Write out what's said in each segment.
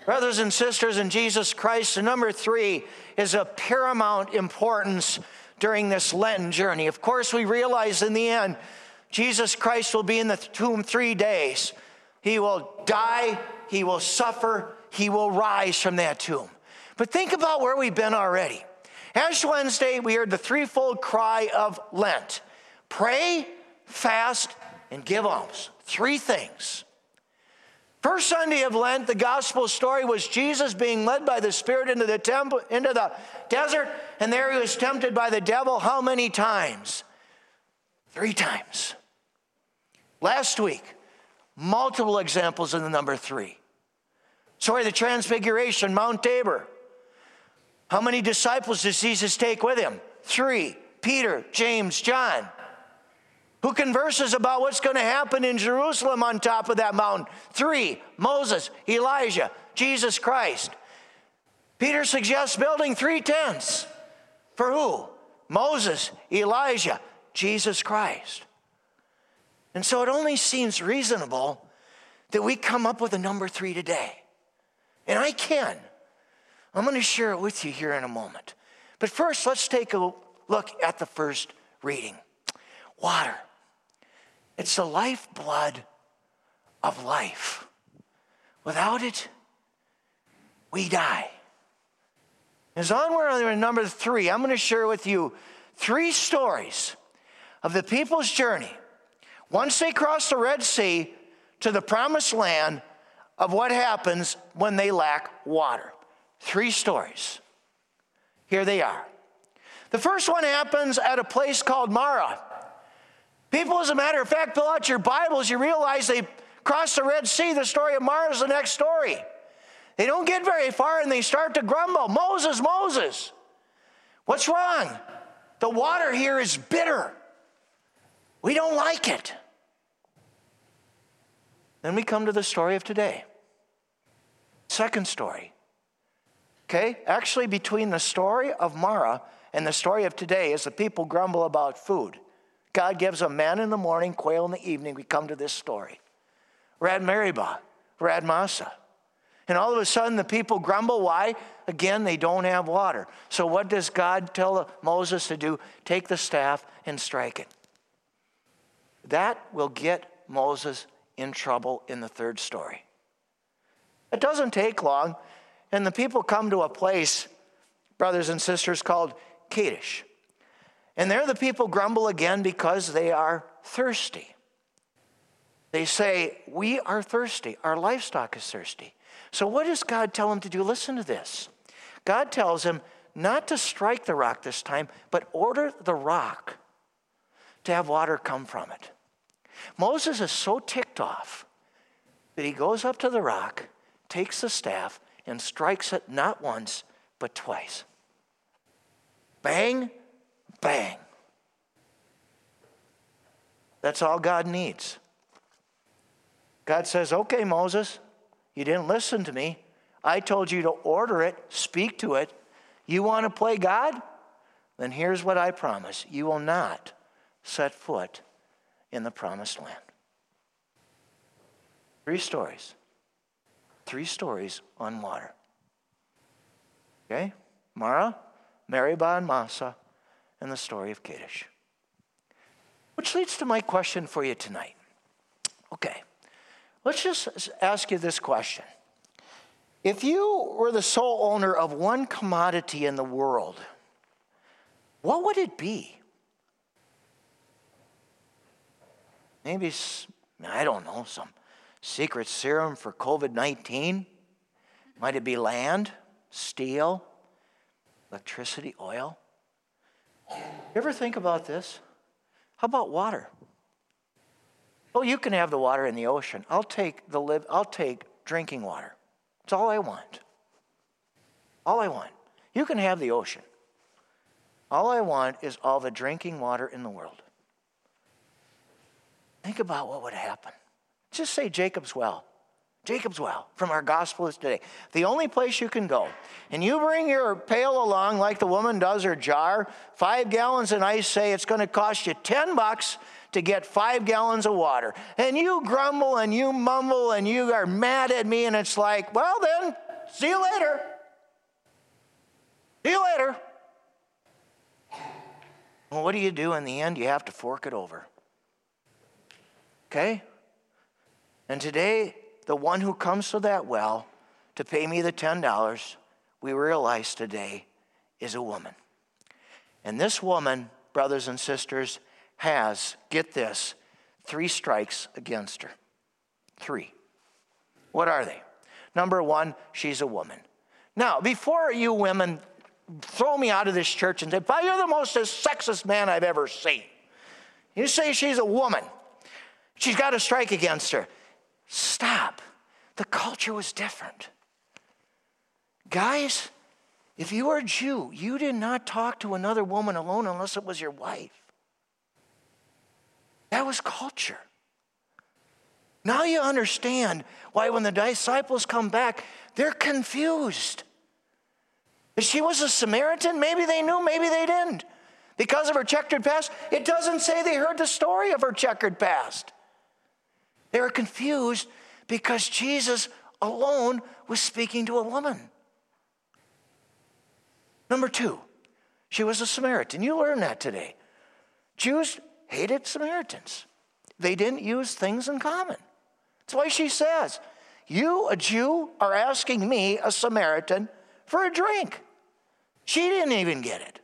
Brothers and sisters in Jesus Christ, the number 3 is of paramount importance during this Lenten journey. Of course, we realize in the end, Jesus Christ will be in the tomb 3 days. He will die, he will suffer, he will rise from that tomb. But think about where we've been already. Ash Wednesday, we heard the threefold cry of Lent. Pray, fast, and give alms. 3 things. First Sunday of Lent, the gospel story was Jesus being led by the Spirit into the desert, and there he was tempted by the devil how many times? 3 times. Last week, multiple examples of the number 3. Story of the Transfiguration, Mount Tabor. How many disciples does Jesus take with him? 3. Peter, James, John. Who converses about what's going to happen in Jerusalem on top of that mountain? 3. Moses, Elijah, Jesus Christ. Peter suggests building 3 tents. For who? Moses, Elijah, Jesus Christ. And so it only seems reasonable that we come up with a number 3 today. And I can. I'm going to share it with you here in a moment. But first, let's take a look at the first reading. Water. It's the lifeblood of life. Without it, we die. As onward on number 3, I'm going to share with you 3 stories of the people's journey once they cross the Red Sea to the promised land of what happens when they lack water. 3 stories. Here they are. The first one happens at a place called Marah. People, as a matter of fact, pull out your Bibles, you realize they crossed the Red Sea. The story of Marah is the next story. They don't get very far and they start to grumble. Moses, Moses, what's wrong? The water here is bitter. We don't like it. Then we come to the story of today. Second story. Okay, actually between the story of Marah and the story of today is the people grumble about food. God gives them manna in the morning, quail in the evening. We come to this story. We're at Meribah. We're at Massah. And all of a sudden the people grumble. Why? Again, they don't have water. So what does God tell Moses to do? Take the staff and strike it. That will get Moses in trouble in the third story. It doesn't take long. And the people come to a place, brothers and sisters, called Kadesh. And there the people grumble again because they are thirsty. They say, we are thirsty. Our livestock is thirsty. So what does God tell them to do? Listen to this. God tells them not to strike the rock this time, but order the rock to have water come from it. Moses is so ticked off that he goes up to the rock, takes the staff, and strikes it not once, but twice. Bang, bang. That's all God needs. God says, okay, Moses, you didn't listen to me. I told you to order it, speak to it. You want to play God? Then here's what I promise. You will not set foot in the promised land. 3 stories. 3 stories on water. Okay? Marah, Meribah, and Massah, and the story of Kadesh. Which leads to my question for you tonight. Okay, let's just ask you this question. If you were the sole owner of one commodity in the world, what would it be? Maybe, I don't know, some secret serum for COVID-19? Might it be land, steel, electricity, oil? You ever think about this? How about water? Oh, you can have the water in the ocean. I'll take drinking water. That's all I want. All I want. You can have the ocean. All I want is all the drinking water in the world. Think about what would happen. Just say Jacob's Well. Jacob's Well from our gospel today. The only place you can go. And you bring your pail along like the woman does, her jar, 5 gallons, and I say it's going to cost you $10 to get 5 gallons of water. And you grumble and you mumble and you are mad at me, and it's like, well then, See you later. See you later. Well, what do you do in the end? You have to fork it over. Okay? And today, the one who comes to that well to pay me the $10, we realize today, is a woman. And this woman, brothers and sisters, has, get this, 3 strikes against her. 3. What are they? Number 1, she's a woman. Now, before you women throw me out of this church and say, "But you're the most sexist man I've ever seen," you say she's a woman. She's got a strike against her. Stop. The culture was different. Guys, if you were a Jew, you did not talk to another woman alone unless it was your wife. That was culture. Now you understand why when the disciples come back, they're confused. If she was a Samaritan, maybe they knew, maybe they didn't. Because of her checkered past, it doesn't say they heard the story of her checkered past. They were confused because Jesus alone was speaking to a woman. Number 2, she was a Samaritan. You learn that today. Jews hated Samaritans. They didn't use things in common. That's why she says, "You, a Jew, are asking me, a Samaritan, for a drink." She didn't even get it.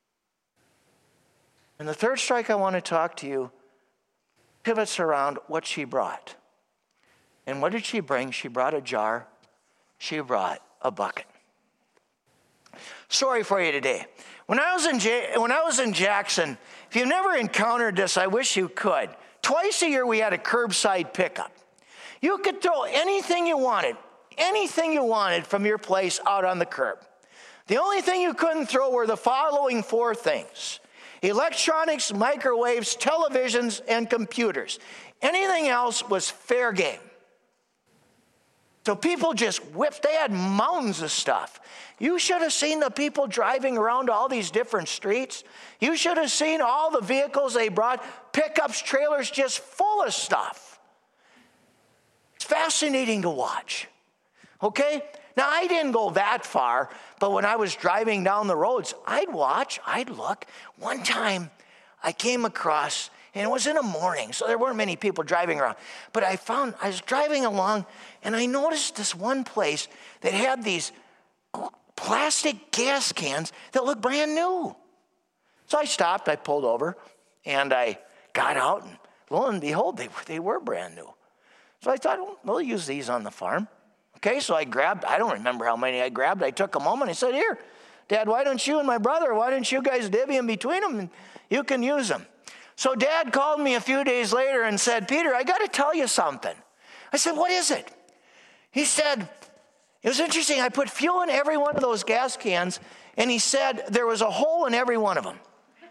And the 3rd strike I want to talk to you pivots around what she brought. And what did she bring? She brought a jar. She brought a bucket. Story for you today. When I was in Jackson, if you've never encountered this, I wish you could. Twice a year we had a curbside pickup. You could throw anything you wanted from your place out on the curb. The only thing you couldn't throw were the following 4 things: electronics, microwaves, televisions, and computers. Anything else was fair game. So people just whipped. They had mountains of stuff. You should have seen the people driving around all these different streets. You should have seen all the vehicles they brought, pickups, trailers, just full of stuff. It's fascinating to watch. Okay? Now, I didn't go that far, but when I was driving down the roads, I'd watch, I'd look. One time, I came across, and it was in the morning, so there weren't many people driving around. But I was driving along, and I noticed this one place that had these plastic gas cans that looked brand new. So I stopped, I pulled over, and I got out, and lo and behold, they were brand new. So I thought, well, we'll use these on the farm. Okay, so I don't remember how many I grabbed. I took them home, and I said, "Here, Dad, why don't you and my brother, why don't you guys divvy them between them, and you can use them." So Dad called me a few days later and said, "Peter, I got to tell you something." I said, "What is it?" He said, "It was interesting. I put fuel in every one of those gas cans," and he said there was a hole in every one of them.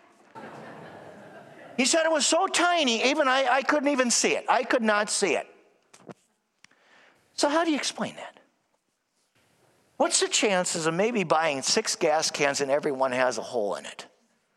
He said it was so tiny, even I couldn't even see it. I could not see it. So how do you explain that? What's the chances of maybe buying 6 gas cans and every one has a hole in it?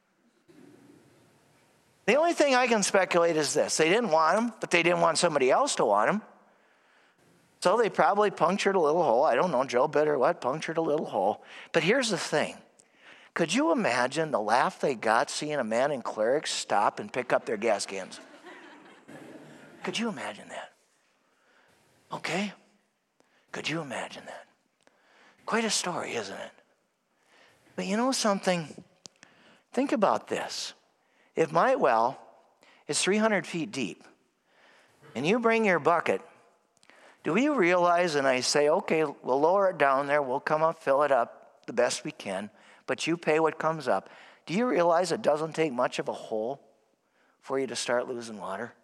The only thing I can speculate is this. They didn't want them, but they didn't want somebody else to want them. So they probably punctured a little hole. I don't know, Joe bit or what, punctured a little hole. But here's the thing. Could you imagine the laugh they got seeing a man in clerics stop and pick up their gas cans? Could you imagine that? Okay? Could you imagine that? Quite a story, isn't it? But you know something? Think about this. If my well is 300 feet deep and you bring your bucket, do you realize, and I say, okay, we'll lower it down there, we'll come up, fill it up the best we can, but you pay what comes up. Do you realize it doesn't take much of a hole for you to start losing water?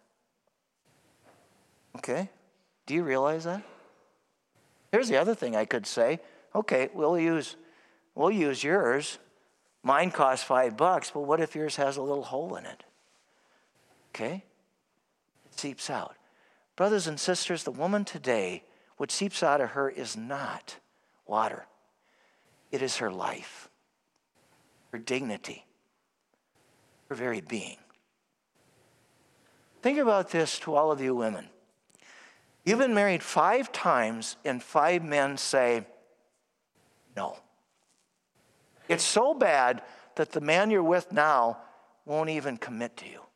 Okay? Do you realize that? Here's the other thing I could say. Okay, we'll use yours. Mine costs $5, but what if yours has a little hole in it? Okay? It seeps out. Brothers and sisters, the woman today, what seeps out of her is not water. It is her life, her dignity, her very being. Think about this to all of you women. You've been married 5 times, and 5 men say, No. It's so bad that the man you're with now won't even commit to you.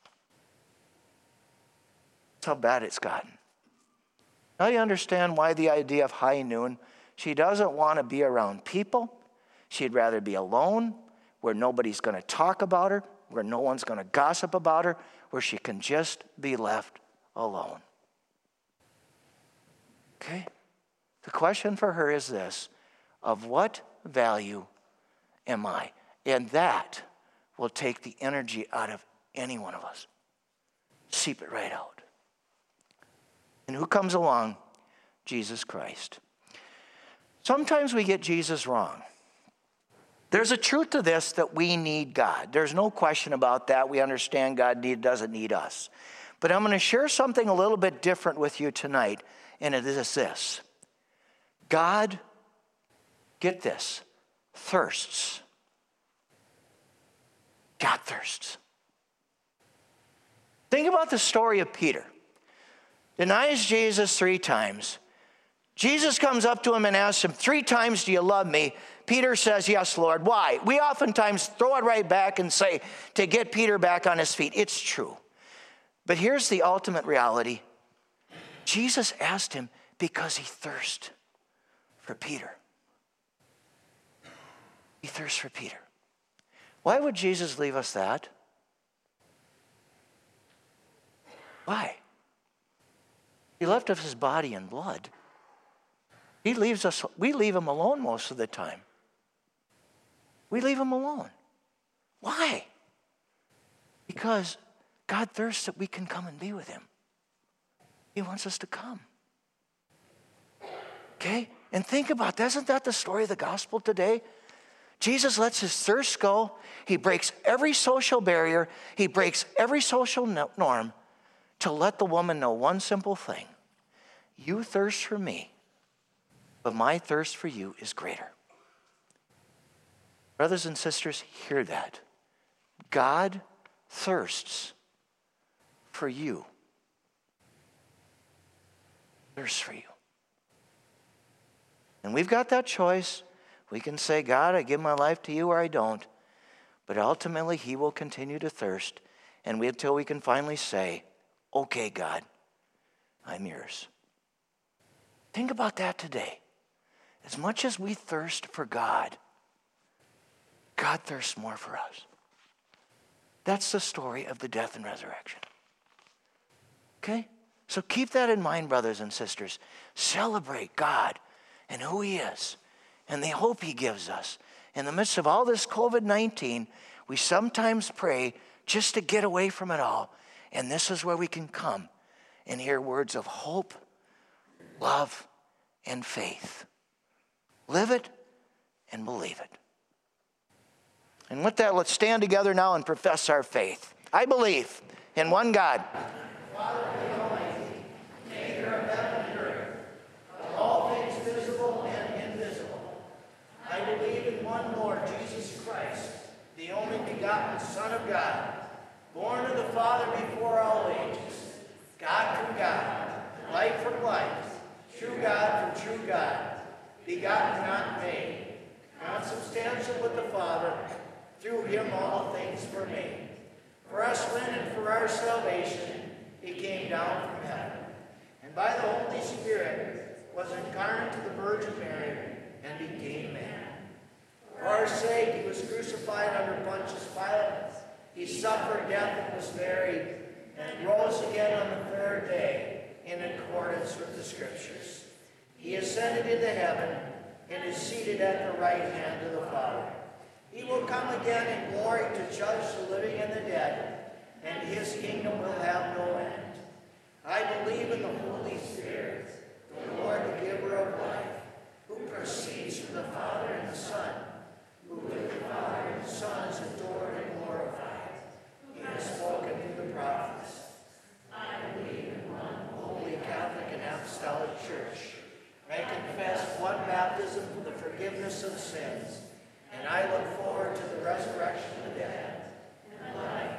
That's how bad it's gotten. Now you understand why the idea of high noon. She doesn't want to be around people. She'd rather be alone, where nobody's going to talk about her, where no one's going to gossip about her, where she can just be left alone. Okay? The question for her is this: of what value am I? And that will take the energy out of any one of us. Seep it right out. And who comes along? Jesus Christ. Sometimes we get Jesus wrong. There's a truth to this, that we need God. There's no question about that. We understand God doesn't need us. But I'm going to share something a little bit different with you tonight, and it is this. God, get this, thirsts. God thirsts. Think about the story of Peter. Denies Jesus 3 times. Jesus comes up to him and asks him, 3 times, do you love me? Peter says, yes, Lord. Why? We oftentimes throw it right back and say, to get Peter back on his feet. It's true. But here's the ultimate reality. Jesus asked him because he thirsts for Peter. He thirsts for Peter. Why would Jesus leave us that? Why? He left us his body and blood. He leaves us, we leave him alone most of the time. We leave him alone. Why? Because God thirsts that we can come and be with him. He wants us to come. Okay? And think about that. Isn't that the story of the gospel today? Jesus lets his thirst go. He breaks every social barrier. He breaks every social norm to let the woman know one simple thing. You thirst for me, but my thirst for you is greater. Brothers and sisters, hear that. God thirsts for you. Thirsts for you. And we've got that choice. We can say, God, I give my life to you, or I don't. But ultimately, he will continue to thirst until we can finally say, okay, God, I'm yours. Think about that today. As much as we thirst for God, God thirsts more for us. That's the story of the death and resurrection. Okay? So keep that in mind, brothers and sisters. Celebrate God and who he is and the hope he gives us. In the midst of all this COVID-19, we sometimes pray just to get away from it all. And this is where we can come and hear words of hope, love, and faith. Live it and believe it. And with that, let's stand together now and profess our faith. I believe in one God, Father, the Almighty, maker of heaven and earth, of all things visible and invisible. I believe in one Lord Jesus Christ, the only begotten Son of God, born of the Father before all ages, God from God, light from light, true God from true God, begotten, not made, consubstantial with the Father, through him all things were made. For us men and for our salvation, he came down from heaven, and by the Holy Spirit was incarnate to the Virgin Mary and became man. For our sake he was crucified under Pontius Pilate. He suffered death and was buried, and rose again on the 3rd day in accordance with the Scriptures. He ascended into heaven and is seated at the right hand of the Father. He will come again in glory to judge the living and the dead, and his kingdom will have no end. I believe in the Holy Spirit, the Lord, the giver of life, who proceeds from the Father and the Son, who with the Father and the Son is adored and glorified. He has spoken through the prophets. I believe in one holy Catholic and Apostolic Church. I confess one baptism for the forgiveness of sins, and I look forward to the resurrection of the dead and life